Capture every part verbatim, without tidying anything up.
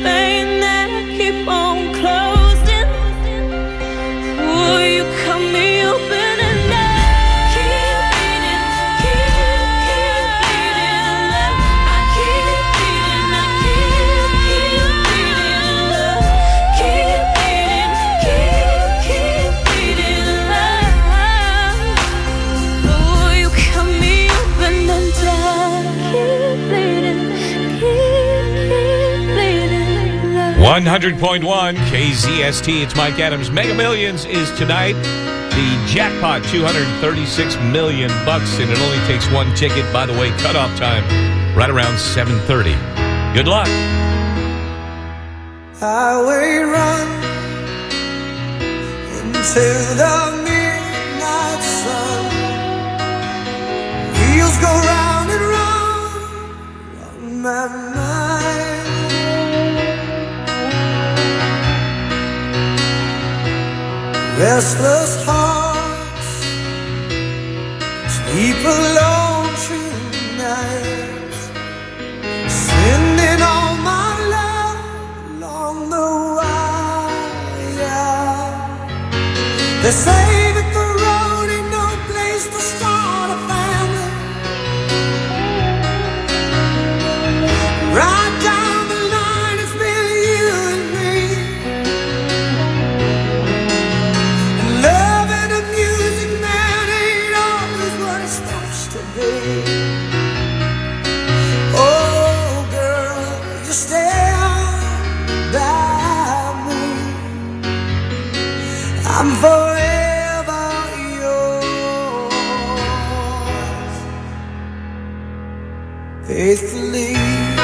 pain that keep on closing. Will you cut me open and I keep bleeding, keep, keep bleeding, love. I keep bleeding, I keep, keep bleeding, love. Keep bleeding, keep, keep bleeding, love. Will you cut me open and I keep bleeding, keep, keep bleeding, love. one hundred point one K Z S T. It's Mike Adams. Mega Millions is tonight. The jackpot, two hundred thirty-six million bucks, and it only takes one ticket. By the way, cutoff time right around seven thirty. Good luck. Highway run into the midnight sun. Wheels go round and round on my mind. Restless hearts sleep alone tonight, sending all my love along the wire. They say that the road ain't no place to start a family. Right down the line, it's been you and me. And love and the music, man, ain't always what it's supposed to be. Oh, girl, you stand by me. I'm forever yours, faithfully.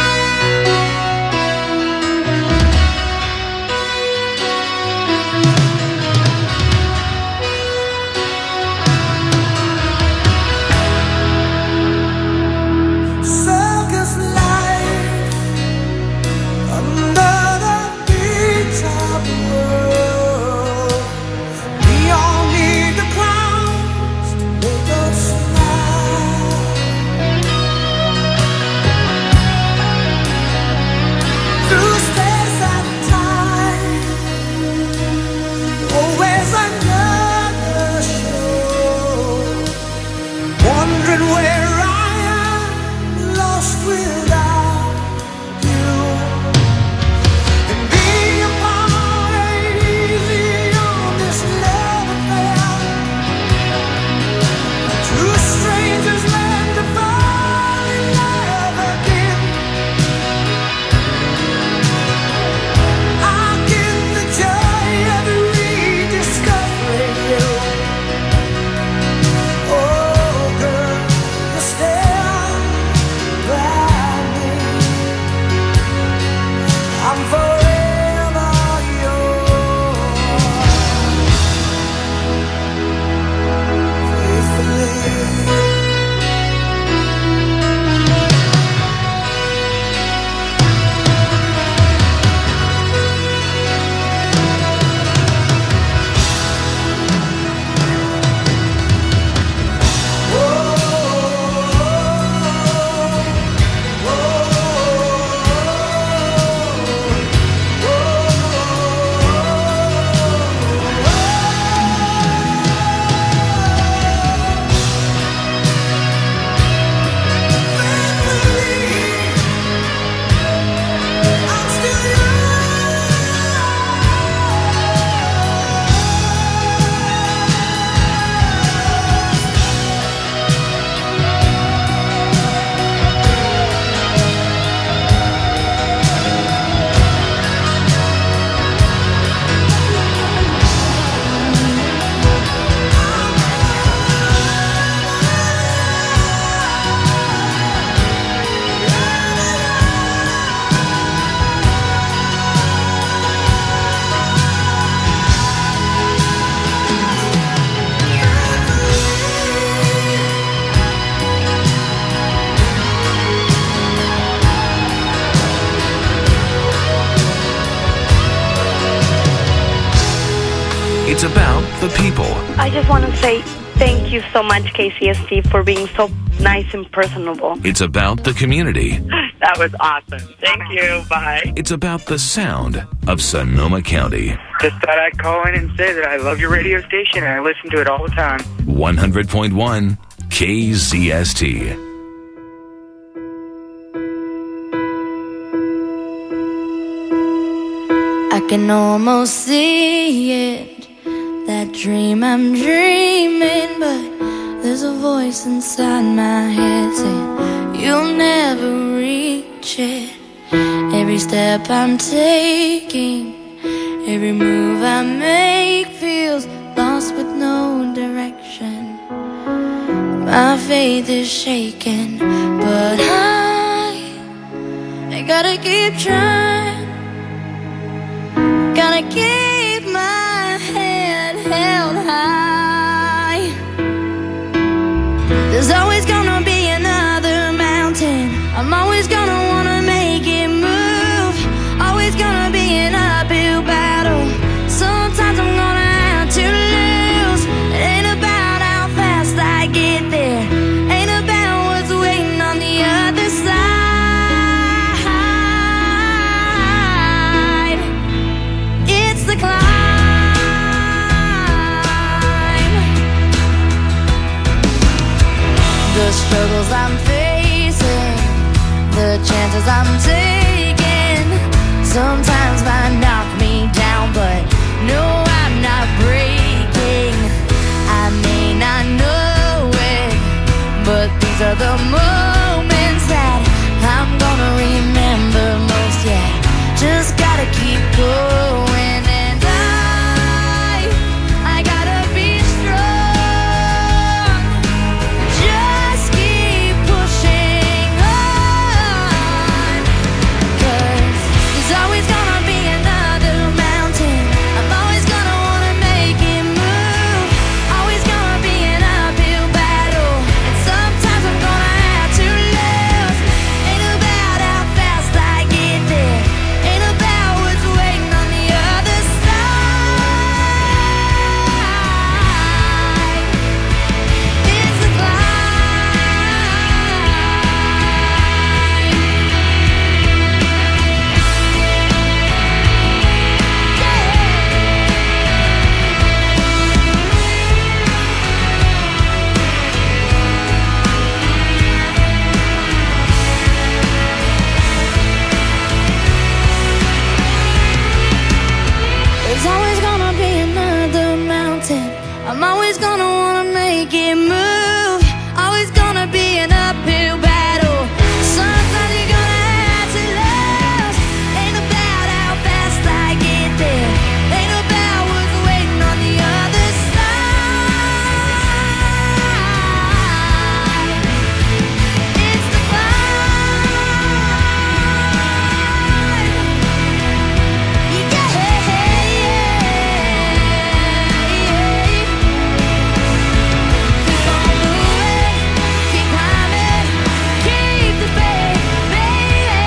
Circus life under the big top world. We all need the clowns to make us smile. Through space and time, always another show. Wondering where I am, lost without you. And being apart ain't easy on this love affair. Two strangers learn to fall in love again. I'll get the joy of rediscovering you. Oh, girl, you stand by me. I'm forever yours, faithfully. I'm still yours. It's about the people. I just want to say thank you so much, K C S T, for being so nice and personable. It's about the community. That was awesome. Thank you. Bye. It's about the sound of Sonoma County. Just thought I'd call in and say that I love your radio station and I listen to it all the time. one hundred point one K Z S T. I can almost see it, that dream I'm dreaming, but there's a voice inside my head saying you'll never reach it. Every step I'm taking, every move I make feels lost with no direction. My faith is shaken, but I, I gotta keep trying. Gotta keep my head held high. There's always gonna be another mountain. I'm always gonna wanna make it move. Always gonna be an uphill battle. Sometimes I'm gonna have to lose. It ain't about how fast I get there. Ain't about what's waiting on the other side. It's the climb. The struggles I'm facing, the chances I'm taking, sometimes might knock me down, but no, I'm not breaking. I may not know it, but these are the moments that I'm gonna remember most. Yeah, just gotta keep going. And I, I gotta be strong. Just keep pushing on, 'cause there's always gonna be another mountain. I'm always gonna wanna make it move. Always gonna be an uphill battle, and sometimes I'm gonna have to lose. Ain't about how fast I get there. Ain't about what's waiting on the other side. It's the There's always gonna be another mountain. I'm always gonna wanna make it move. Always gonna be an uphill battle. Sometimes you're gonna have to lose. Ain't about how fast I get there. Ain't about what's waiting on the other side. It's the climb. Yeah, yeah, yeah. Keep on moving, keep climbing, keep the faith, baby.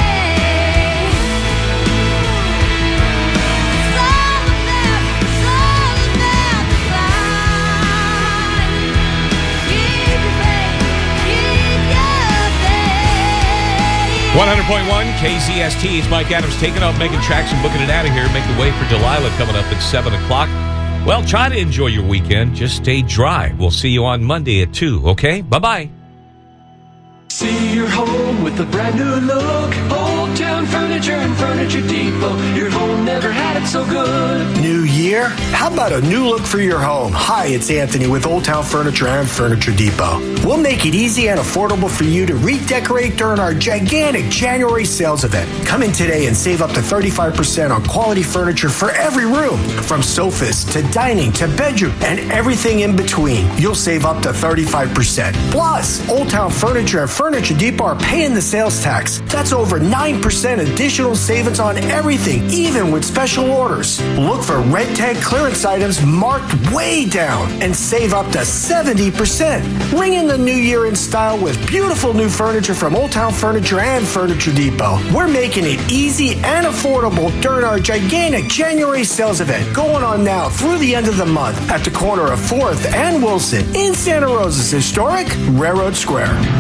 It's all about, it's all about the climb. Keep your faith, keep your faith. one hundred point one K Z S T. It's Mike Adams taking off, making tracks and booking it out of here. Make the way for Delilah coming up at seven o'clock. Well, try to enjoy your weekend. Just stay dry. We'll see you on Monday at two, okay? Bye-bye. See your home with a brand new look. Old Town Furniture and Furniture Depot. Your home never had it so good. New year? How about a new look for your home? Hi, it's Anthony with Old Town Furniture and Furniture Depot. We'll make it easy and affordable for you to redecorate during our gigantic January sales event. Come in today and save up to thirty-five percent on quality furniture for every room, from sofas to dining to bedroom and everything in between. You'll save up to thirty-five percent. Plus, Old Town Furniture and Furniture Depot are paying the sales tax. That's over nine percent additional savings on everything, even with special orders. Look for red tag clearance items marked way down and save up to seventy percent. Ring in the new year in style with beautiful new furniture from Old Town Furniture and Furniture Depot. We're making it easy and affordable during our gigantic January sales event going on now through the end of the month at the corner of fourth and Wilson in Santa Rosa's historic Railroad Square.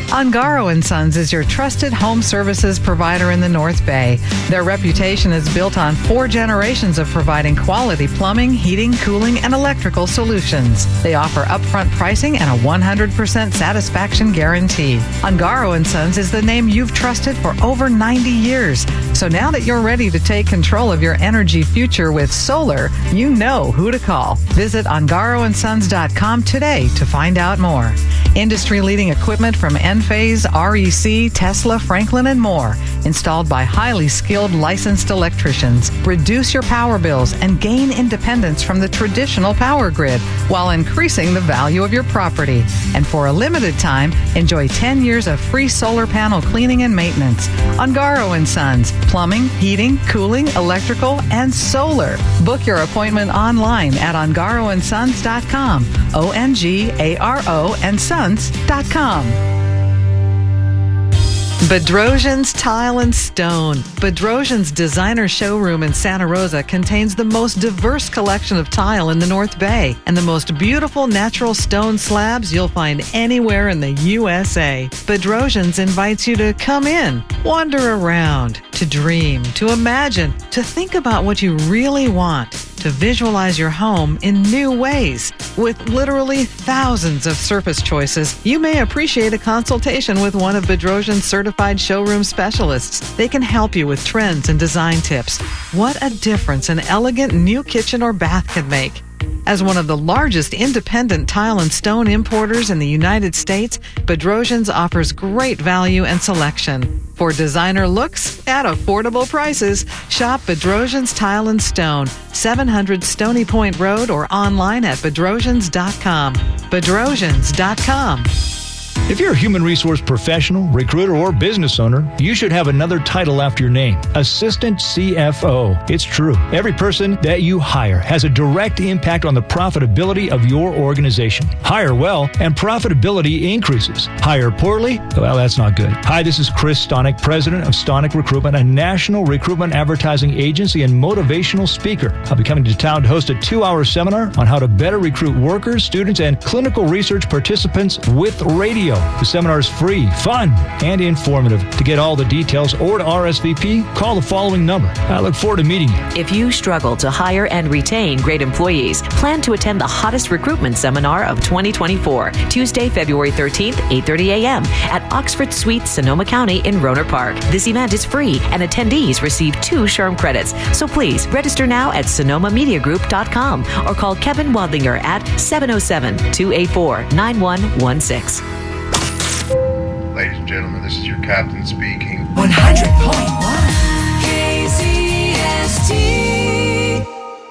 Ungaro and Sons is your trusted home services provider in the North Bay. Their reputation is built on four generations of providing quality plumbing, heating, cooling, and electrical solutions. They offer upfront pricing and a one hundred percent satisfaction guarantee. Ungaro and Sons is the name you've trusted for over ninety years. So now that you're ready to take control of your energy future with solar, you know who to call. Visit ungaro and sons dot com today to find out more. Industry-leading equipment from Enphase, R E C, Tesla, Franklin, and more. Installed by highly skilled licensed electricians. Reduce your power bills and gain independence from the traditional power grid while increasing the value of your property. And for a limited time, enjoy ten years of free solar panel cleaning and maintenance. Ungaro and Sons. Plumbing, heating, cooling, electrical, and solar. Book your appointment online at ungaro and sons dot com. O N G A R O and sons dot com. Bedrosian's Tile and Stone. Bedrosian's designer showroom in Santa Rosa contains the most diverse collection of tile in the North Bay and the most beautiful natural stone slabs you'll find anywhere in the U S A. Bedrosian's invites you to come in, wander around, to dream, to imagine, to think about what you really want, to visualize your home in new ways. With literally thousands of surface choices, you may appreciate a consultation with one of Bedrosian's certified showroom specialists. They can help you with trends and design tips. What a difference an elegant new kitchen or bath can make. As one of the largest independent tile and stone importers in the United States, Bedrosian's offers great value and selection. For designer looks at affordable prices, shop Bedrosian's Tile and Stone, seven hundred Stony Point Road, or online at bedrosians dot com. bedrosians dot com. If you're a human resource professional, recruiter, or business owner, you should have another title after your name, Assistant C F O. It's true. Every person that you hire has a direct impact on the profitability of your organization. Hire well, and profitability increases. Hire poorly? Well, that's not good. Hi, this is Chris Stonick, president of Stonick Recruitment, a national recruitment advertising agency and motivational speaker. I'll be coming to town to host a two-hour seminar on how to better recruit workers, students, and clinical research participants with radio. The seminar is free, fun, and informative. To get all the details or to R S V P, call the following number. I look forward to meeting you. If you struggle to hire and retain great employees, plan to attend the hottest recruitment seminar of twenty twenty-four, Tuesday, February thirteenth, eight thirty a.m. at Oxford Suites, Sonoma County in Rohnert Park. This event is free, and attendees receive two SHRM credits. So please register now at sonoma media group dot com or call Kevin Wadlinger at seven oh seven, two eight four, nine one one six. Ladies and gentlemen, this is your captain speaking. one hundred point one K Z S T.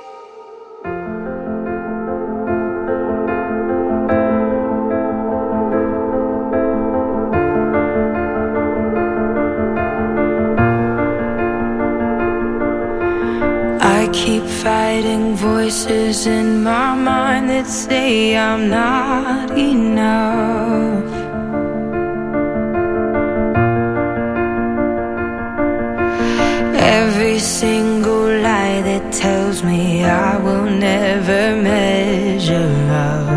I keep fighting voices in my mind that say I'm not enough. Every single lie that tells me I will never measure up.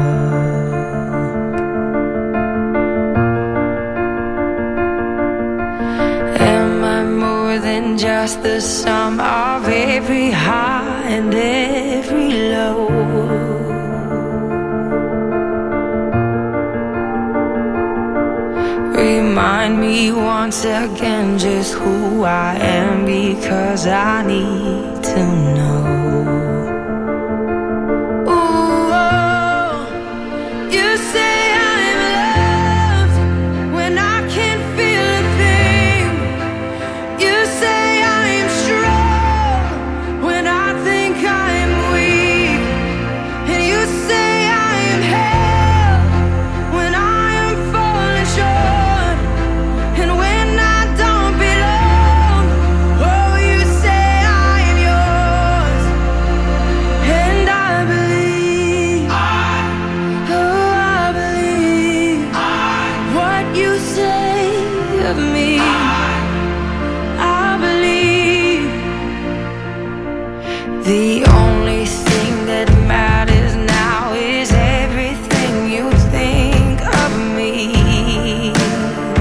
Am I more than just the sum of every high and every low? Remind me once again just who I am, because I need to know. Ooh, oh, you say I'm loved when I can't feel a thing. You say I'm strong when I think I'm weak. And you say I am held when I am falling short. The only thing that matters now is everything you think of me.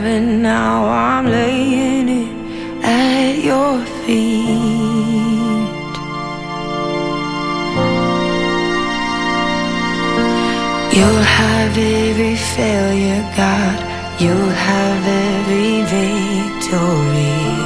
have, and now I'm laying it at your feet. You'll have every failure, God. You'll have every victory.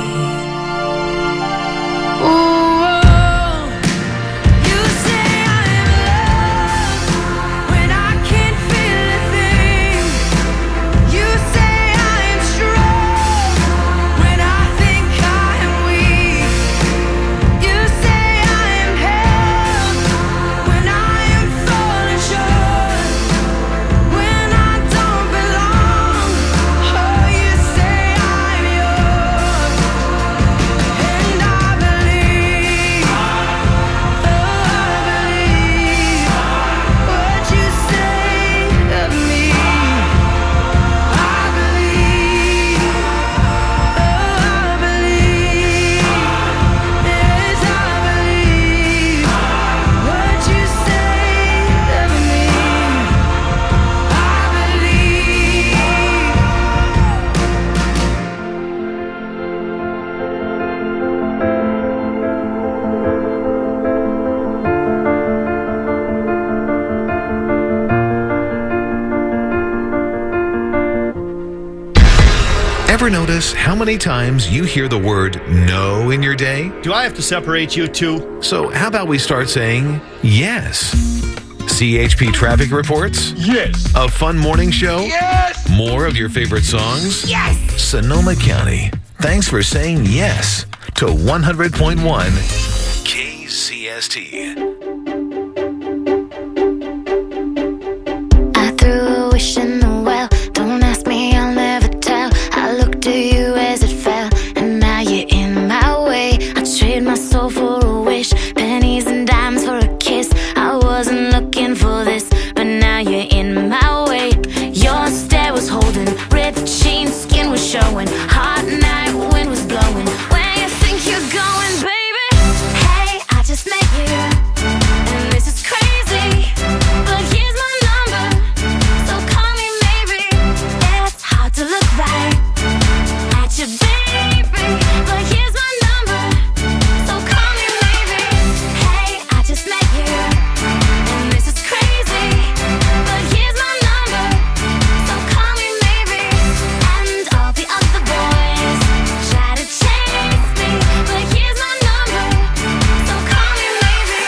Ever notice how many times you hear the word no in your day? Do I have to separate you two? So how about we start saying yes? C H P traffic reports? Yes. A fun morning show? Yes. More of your favorite songs? Yes. Sonoma County, thanks for saying yes to one hundred point one K C S T. I threw a wish in the well. Don't ask me, I'll never tell. I looked at you as it fell, and now you're in my way. I trade my soul for a wish, pennies and dimes for a kiss. I wasn't looking for this, but now you're in my way. Your stare was holding, ripped jeans, skin was showing. Hot night, wind was blowing. Where you think you're going, baby? Hey, I just met you, and this is crazy, but here's my number, so call me maybe. It's hard to look right at you, baby, but here's my number, so call me maybe. Hey, I just met you, and this is crazy, but here's my number, so call me maybe. And all the other boys try to chase me, but here's my number, so call me maybe.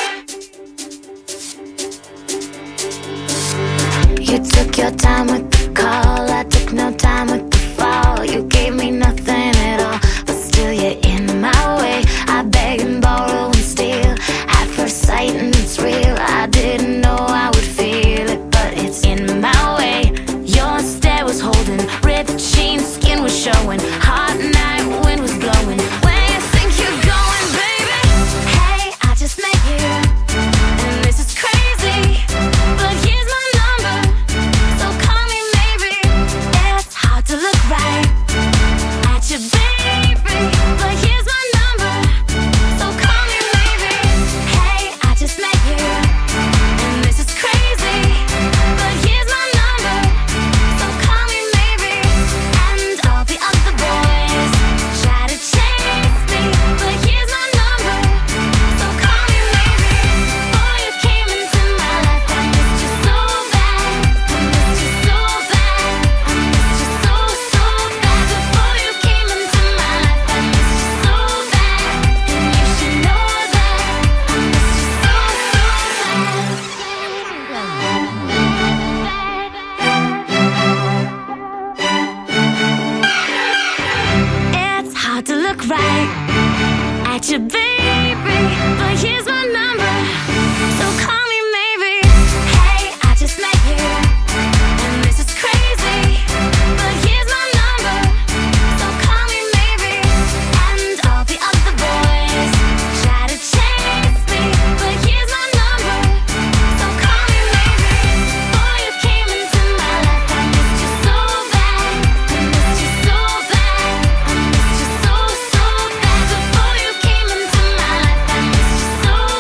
You took your time with the call, I took no time with the fall. You gave me nothing at all, but still you're in my way. I beg and borrow and steal at first sight, and it's real. I didn't know I would feel it, but it's in my way. Your stare was holding, ripped jeans, skin was showing. Hot night, wind was blowing. Where you think you're going, baby? Hey, I just met you, and this is crazy, but here's my number, so call me maybe. It's hard to look right at you, baby, but here's my number, so call me maybe. Hey, I just met you, and this is crazy, but here's my number, so call me maybe. And all the other boys try to chase me, but here's my number, so call me maybe. Boy, you came into my life, I missed you so bad, I missed you so bad, I missed you so, so bad. Before you came into my life, I missed you so bad, and you should know that I missed you so, so bad. It's hard to look right at you, baby, but here's my number, so call me maybe. Hey, I just met you, and this is crazy, but here's my number, so call me maybe. And all the other boys try to chase me, but here's my number, so call me maybe. Boy, you came into my life, I missed you so bad, I missed you so bad, I missed you so, so bad. Before you came into my life, I missed you so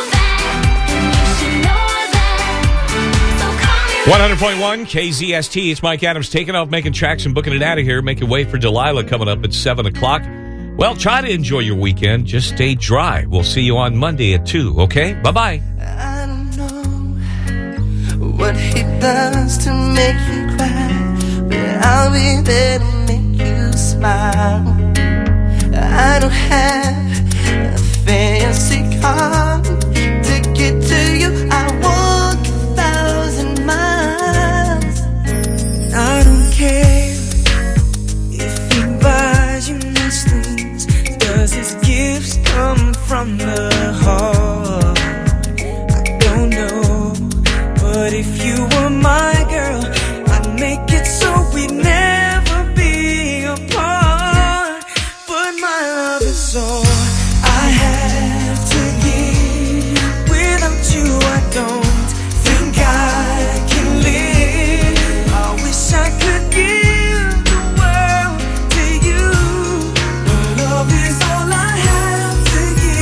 one hundred point one K Z S T. It's Mike Adams taking off, making tracks and booking it out of here. Making way for Delilah coming up at seven o'clock. Well, try to enjoy your weekend. Just stay dry. We'll see you on Monday at two, okay? Bye-bye. I don't know what he does to make you cry, but I'll be there to make you smile. I don't have a fancy car to get to you. I walk a thousand miles. I don't care if he buys you nice things. Does his gifts come from the heart? I don't know, but if you were my girl, I'd make it so we'd never be apart. But my love is all I have to give. Without you I don't think I can live. I wish I could give the world to you. But love is all I have to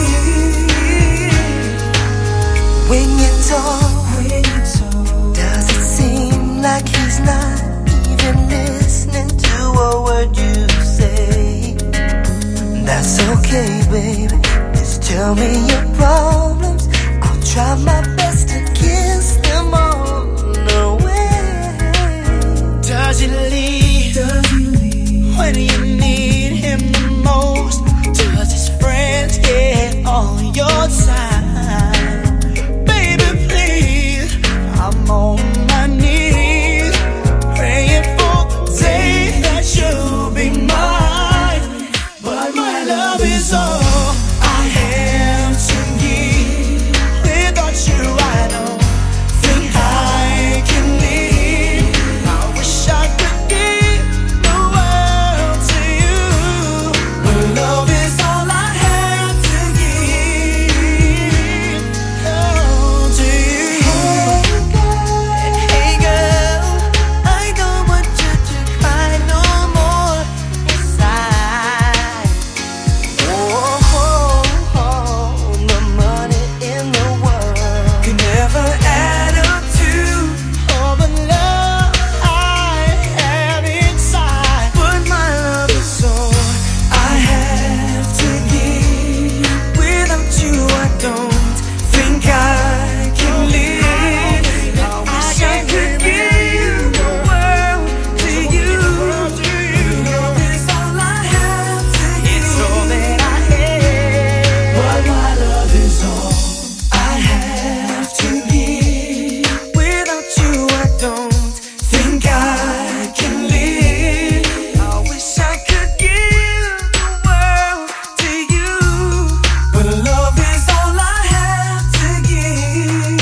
give. When you talk, when you talk, does it seem like he's not even listening to a word you say? That's okay, baby. Just tell me your problems. I'll try my best to kiss them all away. Does he leave? Does he leave when you need him the most? Does his friends get on your side? Baby, please, I'm on my knees, praying for the day that you'll be mine. But my love is all I have to give. Without you I don't think I can live. I wish I could give the world to you. But love is all I have to give. Oh, to you. Hey girl, I don't want you to cry no more inside. Oh, oh, oh, the money in the world can never add up to all the love I have inside. But my love is all I have to give. Without you I don't think I can live. I wish I could give the world to you. Love is all I have to give. It's all that I have. But my love is all I have to give. Without you I don't think I can live. I wish I could give the world to you. But love is all I have to give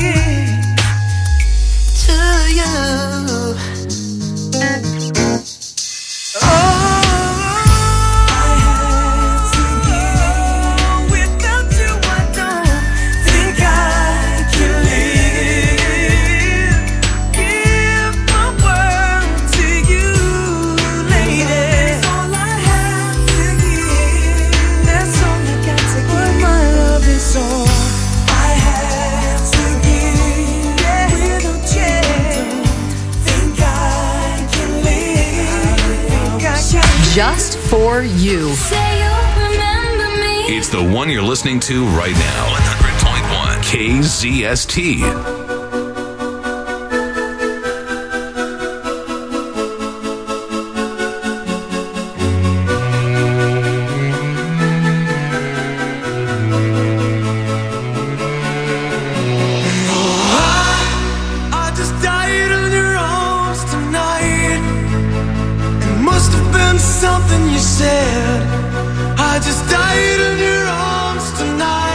to you. Oh, I have to give. Without you I don't think I can live. Give the world to you, lady. That's all I have to give. That's all I got to give. But my love is all I have to give. Without you I don't think I can live. Think I can. Just for you. Say you'll remember me. It's the one you're listening to right now. one hundred point one K Z S T. I just died in your arms tonight. It must have been something you said. I just died in your arms tonight.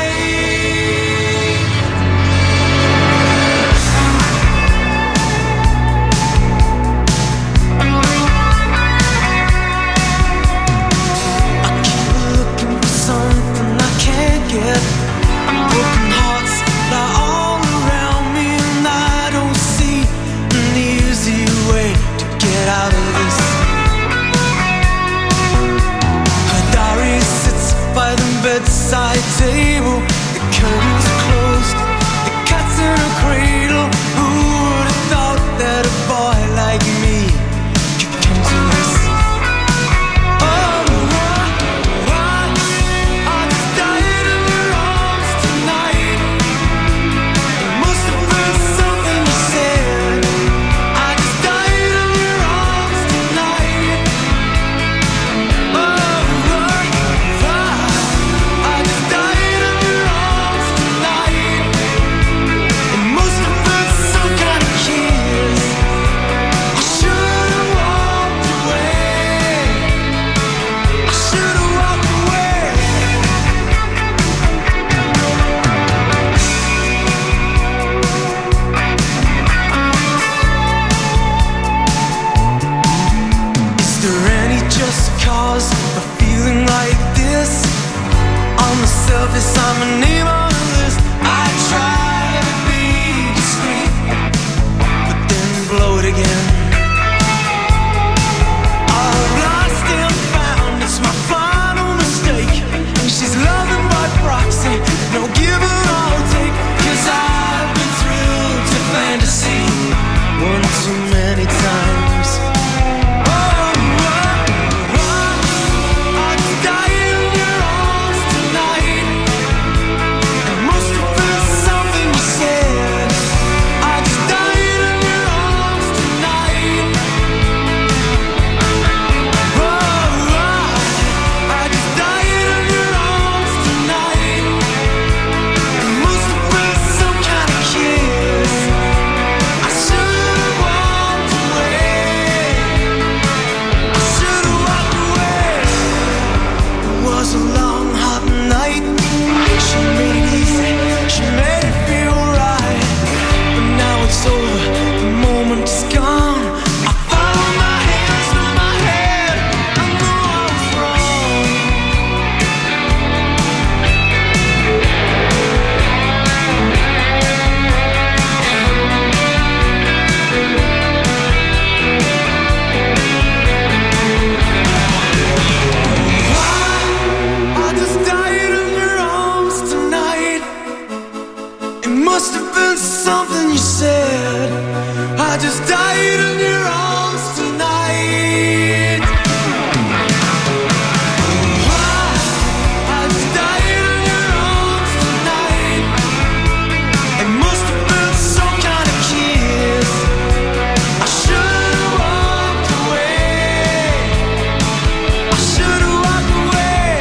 I keep looking for something I can't get. Broken hearts lie all around me, and I don't see an easy way to get out of this. Her diary sits by the bedside table. The curtains are closed, the cat's in a cradle. Who would have thought got my name on the list. I try to be discreet, but then blow it again. I've lost and found, it's my final mistake. She's loving by proxy, no give or take. Cause I've been thrilled to fantasy one too many times. Oh, oh, oh, I just died in your arms tonight. It must have been something you said. I just died in your arms tonight. Oh, oh, I just died in your arms tonight. It must have been some kind of kiss. I should've walked away. I should've walked away. It was a long, hot night. She made it easy. She made it feel right. But now it's over. The moment is gone. I follow my hands through my head. I know I was wrong. I just died in your arms tonight. It must have been something you said. I just died in your arms tonight. I just died in your arms tonight. It must have been some kind of kiss. I should've walked away. I should've walked away.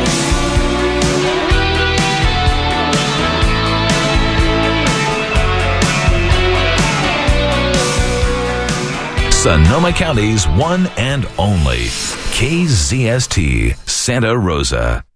Sonoma County's one and only K Z S T Santa Rosa.